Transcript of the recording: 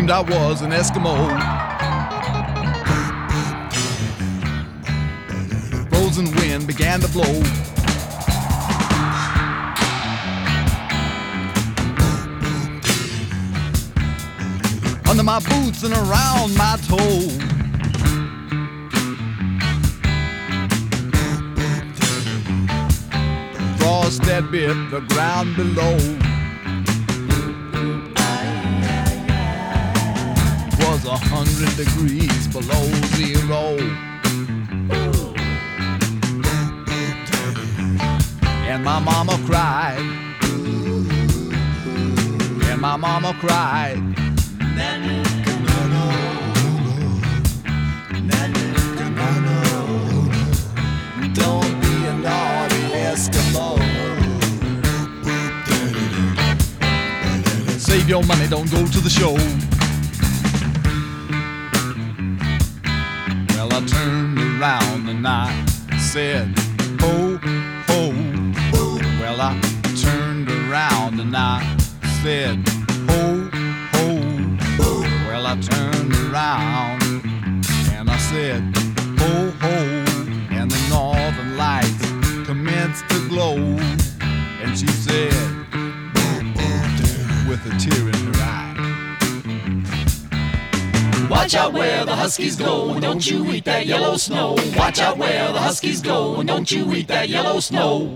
dreamed I was an Eskimo. Frozen wind began to blow. Under my boots and around my toes. Frost that bit the ground below. Was 100 degrees below zero. And my mama cried. And my mama cried. Don't be a naughty Eskimo. Save your money, don't go to the show. Well, I turned around and I said, ho, ho. Well, I turned around and I said, ho, ho. Well, I turned around and I said, ho, ho. And the northern lights commenced to glow. And she said, with a tear in her eye, watch out where the huskies go, and don't you eat that yellow snow. Watch out where the huskies go, and don't you eat that yellow snow.